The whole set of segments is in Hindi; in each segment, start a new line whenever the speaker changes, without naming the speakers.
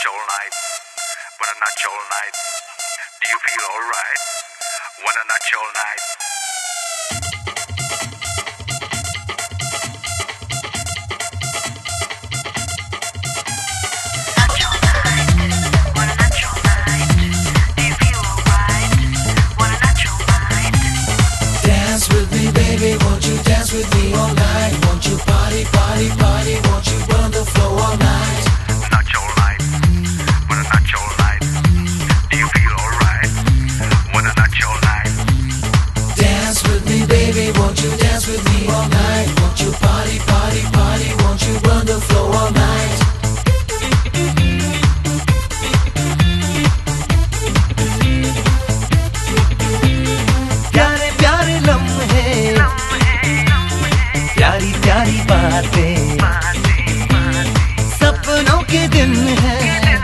all night, wanna nut all night. Do you feel alright? Wanna nut all night.
Dance with me, baby, won't you dance with me all night? Won't you party, party, party? Won't you burn the floor all night?
Nut all night, wanna nut all night. Do you feel alright? Wanna nut all night.
Dance with me, baby, won't you dance with me all night? Won't you party, party, party? Won't you burn the floor all night?
प्यारे प्यारे लम्हे, प्यारी प्यारी बातें, सपनों के दिन हैं,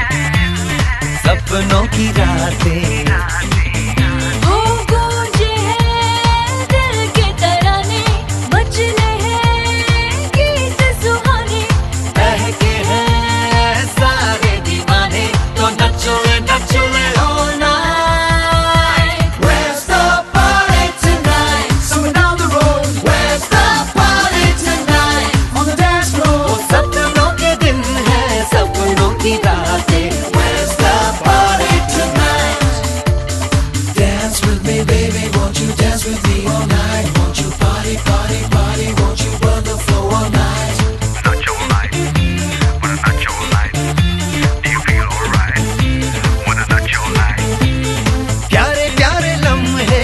सपनों की रातें।
हो गूंजे हैं दिल के तराने, मचले हैं गीत सुहाने,
बहके हैं सारे दीवाने, तो नचो नचो all night.
Where's the party tonight? Somewhere down the road. Where's the party tonight? On the dance floor.
वो सपनों के दिन हैं, सपनों की रातें।
Where's the party tonight? Dance with me, baby, won't you dance with me all night? Won't you party, party, party? Won't you burn the floor all night?
Nut all night, wanna nut all night. Do you feel alright? Wanna nut all night.
प्यारे प्यारे लम्हे,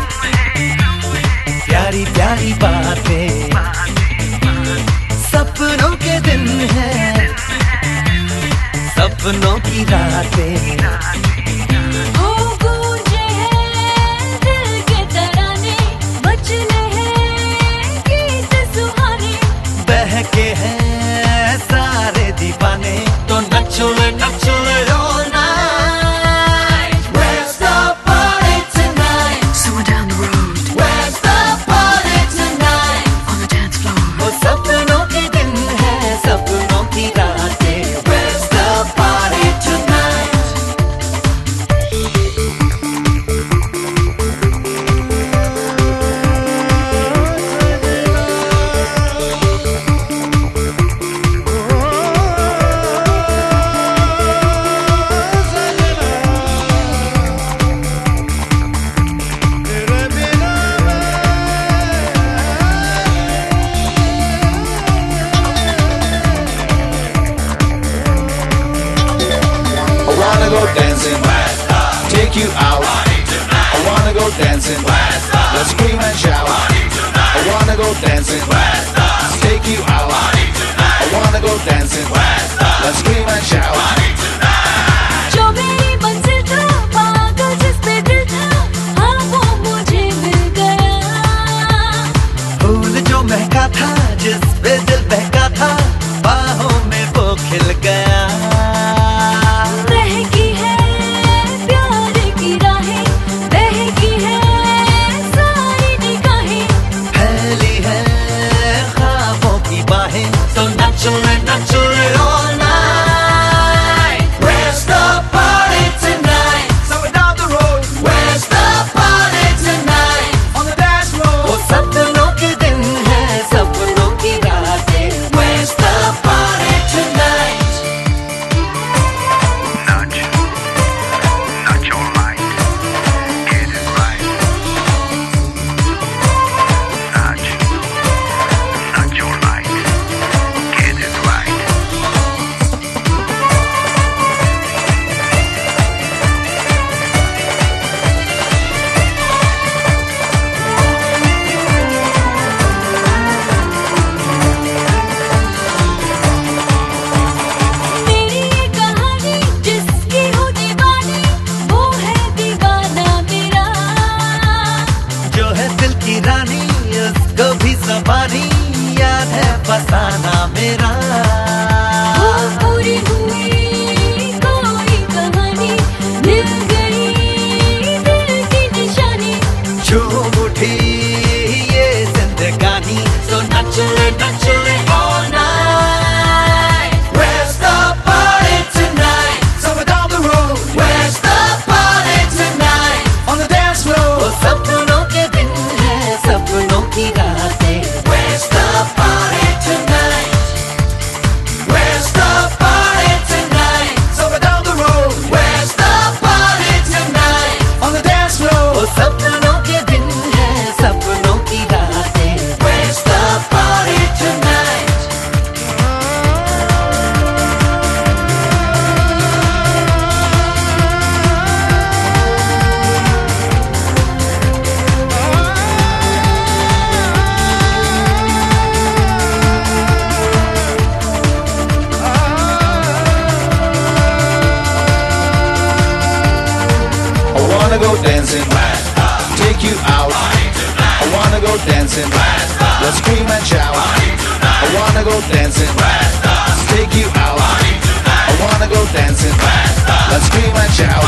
प्यारी प्यारी बातें, सपनों के दिन हैं, सपनों की रातें।
हो गूंजे हैं दिल के तराने, मचले हैं गीत सुहाने,
बहके हैं सारे दीवाने, तो नचो नचो all night.
Where's the party tonight?
Somewhere down the road,
Where's the party tonight?
on the dance floor.
वो सपनों के दिन हैं, सपनों की रातें।
Where's the party tonight? I wanna go dancing, take you out. I wanna go dancing, let's scream and shout. I wanna go dancing, take you out. I wanna go dancing, let's scream and shout.
जो मेरी मंजिल था, पागल जिस पे दिल था, हाँ वो मुझे मिल गया।
फूल जो महका था, जिस पे दिल बहका था, बाहों में वो खिल गया।
महकी है प्यार की राहें, बहकी है सारी निगाहें,
फैली है ख्वाबों की बाहें, तो नचो नचो all night.
Where's the party tonight? Somewhere down the road. Where's the party tonight? On the dance floor.
वो सपनों के दिन हैं, सपनों की रातें।
Where's the party tonight?
Nut, nut all night. Get it right. Nut, nut all night. Get it right.
मेरी ये कहानी जिसकी हो दीवानी, वो है दीवाना मेरा।
जो है दिल की रानी, उसको भी ज़बानी याद है फसाना मेरा।
वो पूरी हुई कोई कहानी, मिल गई दिल की निशानी,
झूम उठी ये जिंदगानी, तो नचो नचो all night.
Where's the party tonight? dancing. Let's scream and shout. I wanna go dancing. Let's take you out. I wanna go dancing. Let's scream and shout.